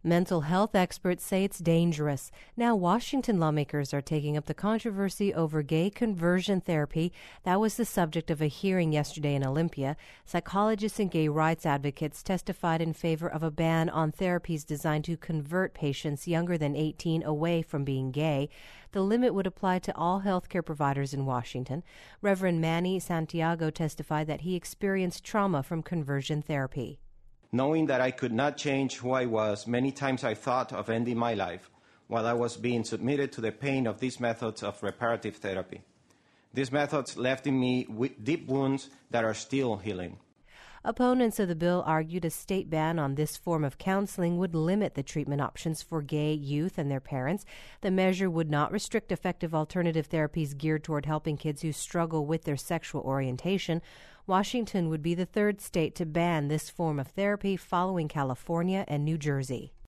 Mental health experts say it's dangerous. Now, Washington lawmakers are taking up the controversy over gay conversion therapy. That was the subject of a hearing yesterday in Olympia. Psychologists and gay rights advocates testified in favor of a ban on therapies designed to convert patients younger than 18 away from being gay. The limit would apply to all healthcare providers in Washington. Reverend Manny Santiago testified that he experienced trauma from conversion therapy. Knowing that I could not change who I was, many times I thought of ending my life while I was being submitted to the pain of these methods of reparative therapy. These methods left in me deep wounds that are still healing. Opponents of the bill argued a state ban on this form of counseling would limit the treatment options for gay youth and their parents. The measure would not restrict effective alternative therapies geared toward helping kids who struggle with their sexual orientation. Washington would be the third state to ban this form of therapy, following California and New Jersey.